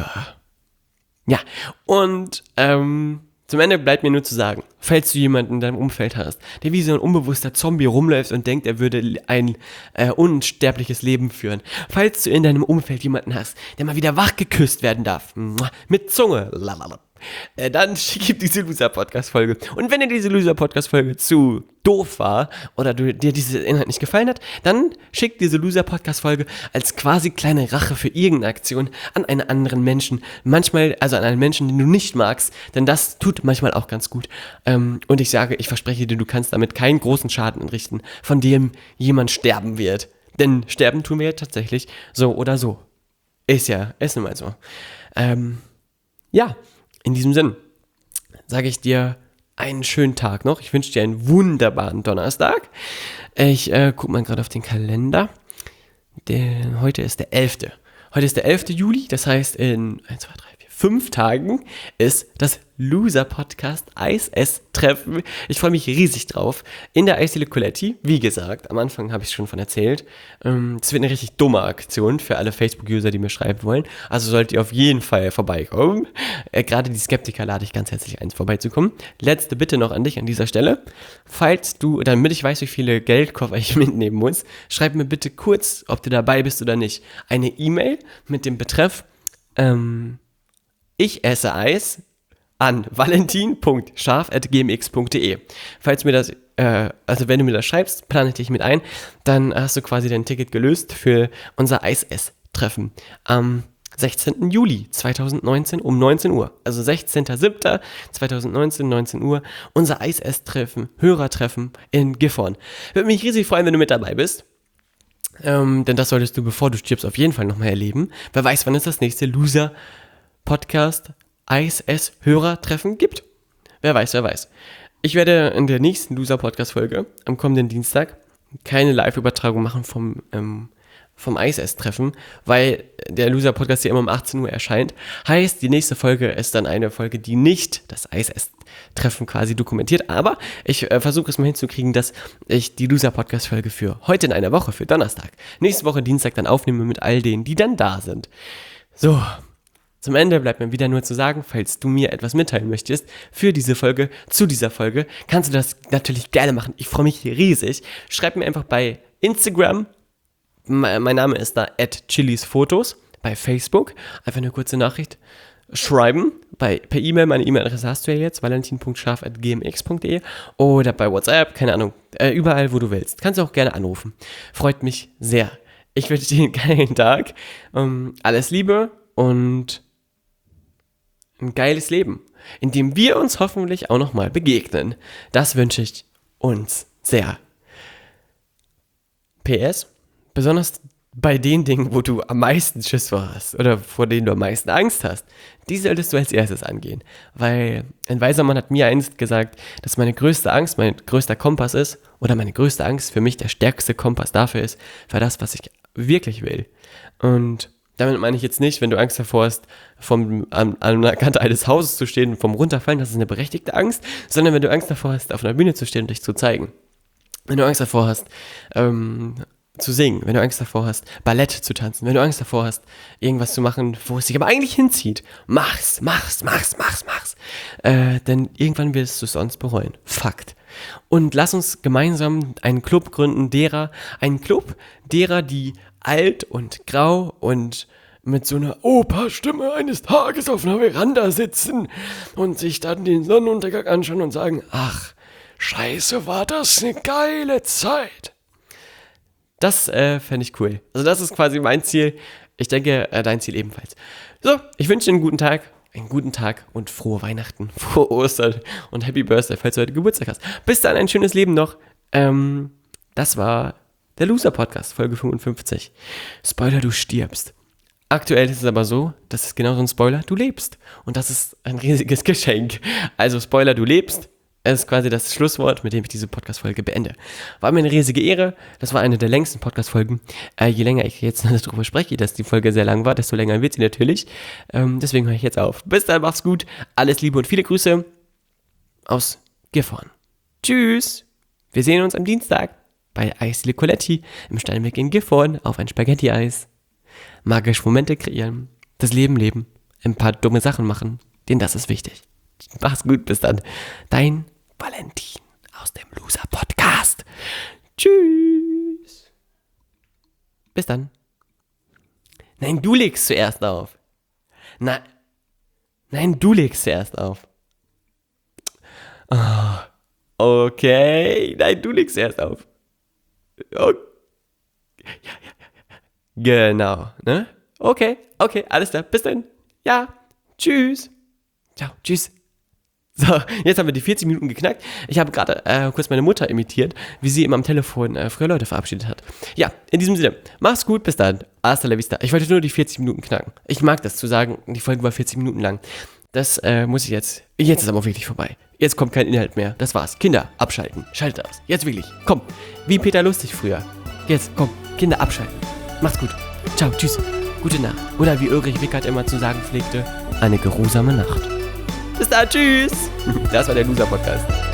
Ja, und ähm, zum Ende bleibt mir nur zu sagen, falls du jemanden in deinem Umfeld hast, der wie so ein unbewusster Zombie rumläuft und denkt, er würde ein äh, unsterbliches Leben führen, falls du in deinem Umfeld jemanden hast, der mal wieder wach geküsst werden darf, mit Zunge, lalala, äh, dann schick diese Loser-Podcast-Folge. Und wenn dir diese Loser-Podcast-Folge zu doof war oder du, dir dieser Inhalt nicht gefallen hat, dann schick diese Loser-Podcast-Folge als quasi kleine Rache für irgendeine Aktion an einen anderen Menschen. Manchmal, also an einen Menschen, den du nicht magst, denn das tut manchmal auch ganz gut. Ähm, und ich sage, ich verspreche dir, du kannst damit keinen großen Schaden anrichten, von dem jemand sterben wird. Denn sterben tun wir ja tatsächlich so oder so. Ist ja, ist nun mal so. Ähm, ja, in diesem Sinn sage ich dir einen schönen Tag noch. Ich wünsche dir einen wunderbaren Donnerstag. Ich äh, gucke mal gerade auf den Kalender. Der, heute ist der elfte Heute ist der elfte Juli, das heißt in eins, zwei, drei, vier, fünf Tagen ist das Loser-Podcast Eis-Ess-Treffen. Ich freue mich riesig drauf. In der Eisdiele Coletti, wie gesagt, am Anfang habe ich es schon von erzählt. Ähm, das wird eine richtig dumme Aktion für alle Facebook-User, die mir schreiben wollen. Also solltet ihr auf jeden Fall vorbeikommen. Äh, gerade die Skeptiker lade ich ganz herzlich ein, vorbeizukommen. Letzte Bitte noch an dich an dieser Stelle. Falls du, damit ich weiß, wie viele Geldkoffer ich mitnehmen muss, schreib mir bitte kurz, ob du dabei bist oder nicht, eine E-Mail mit dem Betreff ähm, ich esse Eis an valentin punkt scharf at gmx punkt de. Falls mir das, äh, also wenn du mir das schreibst, plane ich dich mit ein, dann hast du quasi dein Ticket gelöst für unser Eis-Ess-Treffen am sechzehnten Juli zweitausendneunzehn um neunzehn Uhr. Also sechzehnten siebten zweitausendneunzehn, neunzehn Uhr, unser Eis-Ess-Treffen, Hörertreffen in Gifhorn. Würde mich riesig freuen, wenn du mit dabei bist. Ähm, denn das solltest du, bevor du stirbst, auf jeden Fall nochmal erleben. Wer weiß, wann es das nächste Loser-Podcast Eis-Ess-Hörertreffen gibt. Wer weiß, wer weiß. Ich werde in der nächsten Loser-Podcast-Folge am kommenden Dienstag keine Live-Übertragung machen vom, ähm, vom Eis-Ess-Treffen, weil der Loser-Podcast hier immer um achtzehn Uhr erscheint. Heißt, die nächste Folge ist dann eine Folge, die nicht das Eis-Ess-Treffen quasi dokumentiert, aber ich äh, versuche es mal hinzukriegen, dass ich die Loser-Podcast-Folge für heute in einer Woche, für Donnerstag, nächste Woche Dienstag dann aufnehme mit all denen, die dann da sind. So, zum Ende bleibt mir wieder nur zu sagen, falls du mir etwas mitteilen möchtest für diese Folge, zu dieser Folge, kannst du das natürlich gerne machen. Ich freue mich riesig. Schreib mir einfach bei Instagram, mein Name ist da at chilisfotos, bei Facebook, einfach eine kurze Nachricht schreiben, bei, per E-Mail, meine E-Mail-Adresse hast du ja jetzt, valentin punkt scharf at gmx punkt de oder bei WhatsApp, keine Ahnung, äh, überall, wo du willst. Kannst du auch gerne anrufen. Freut mich sehr. Ich wünsche dir einen geilen Tag, ähm, alles Liebe und ein geiles Leben, in dem wir uns hoffentlich auch nochmal begegnen. Das wünsche ich uns sehr. P S, besonders bei den Dingen, wo du am meisten Schiss vor hast oder vor denen du am meisten Angst hast, die solltest du als erstes angehen. Weil ein weiser Mann hat mir einst gesagt, dass meine größte Angst, mein größter Kompass ist oder meine größte Angst für mich der stärkste Kompass dafür ist, für das, was ich wirklich will. Und damit meine ich jetzt nicht, wenn du Angst davor hast, vom, an, an einer Kante eines Hauses zu stehen und vom Runterfallen, das ist eine berechtigte Angst, sondern wenn du Angst davor hast, auf einer Bühne zu stehen und dich zu zeigen. Wenn du Angst davor hast, ähm, zu singen, wenn du Angst davor hast, Ballett zu tanzen, wenn du Angst davor hast, irgendwas zu machen, wo es dich aber eigentlich hinzieht, mach's, mach's, mach's, mach's, machst. Äh, denn irgendwann wirst du es sonst bereuen. Fakt. Und lass uns gemeinsam einen Club gründen, derer, einen Club derer, die alt und grau und mit so einer Operstimme eines Tages auf einer Veranda sitzen und sich dann den Sonnenuntergang anschauen und sagen, ach, scheiße, war das eine geile Zeit. Das äh, fände ich cool. Also das ist quasi mein Ziel. Ich denke, äh, dein Ziel ebenfalls. So, ich wünsche dir einen guten Tag. Einen guten Tag und frohe Weihnachten, frohe Ostern und Happy Birthday, falls du heute Geburtstag hast. Bis dann, ein schönes Leben noch. Ähm, das war der Loser-Podcast, Folge fünfundfünfzig. Spoiler, du stirbst. Aktuell ist es aber so, das ist genau so ein Spoiler, du lebst. Und das ist ein riesiges Geschenk. Also Spoiler, du lebst. Es ist quasi das Schlusswort, mit dem ich diese Podcast-Folge beende. War mir eine riesige Ehre. Das war eine der längsten Podcast-Folgen. Äh, je länger ich jetzt darüber spreche, dass die Folge sehr lang war, desto länger wird sie natürlich. Ähm, deswegen höre ich jetzt auf. Bis dann, mach's gut. Alles Liebe und viele Grüße aus Gifhorn. Tschüss. Wir sehen uns am Dienstag bei Eisdiele Coletti im Steinweg in Gifhorn auf ein Spaghetti-Eis. Magische Momente kreieren, das Leben leben, ein paar dumme Sachen machen, denn das ist wichtig. Mach's gut, bis dann. Dein Valentin aus dem Loser Podcast. Tschüss. Bis dann. Nein, du legst zuerst auf. Nein, nein, du legst zuerst auf. Oh, okay, nein, du legst zuerst auf. Okay. Ja, ja, ja. Genau, ne? Okay, okay, alles klar, bis dann. Ja, tschüss. Ciao, tschüss. So, jetzt haben wir die vierzig Minuten geknackt. Ich habe gerade äh, kurz meine Mutter imitiert, wie sie immer am Telefon äh, früher Leute verabschiedet hat. Ja, in diesem Sinne, mach's gut, bis dann. Hasta la vista. Ich wollte nur die vierzig Minuten knacken. Ich mag das zu sagen, die Folge war vierzig Minuten lang. Das äh, muss ich jetzt. Jetzt ist aber wirklich vorbei. Jetzt kommt kein Inhalt mehr. Das war's. Kinder, abschalten. Schaltet aus. Jetzt wirklich. Komm. Wie Peter Lustig früher. Jetzt, komm. Kinder, abschalten. Macht's gut. Ciao, tschüss. Gute Nacht. Oder wie Ulrich Wickert immer zu sagen pflegte, eine geruhsame Nacht. Bis dann, tschüss. Das war der Loser-Podcast.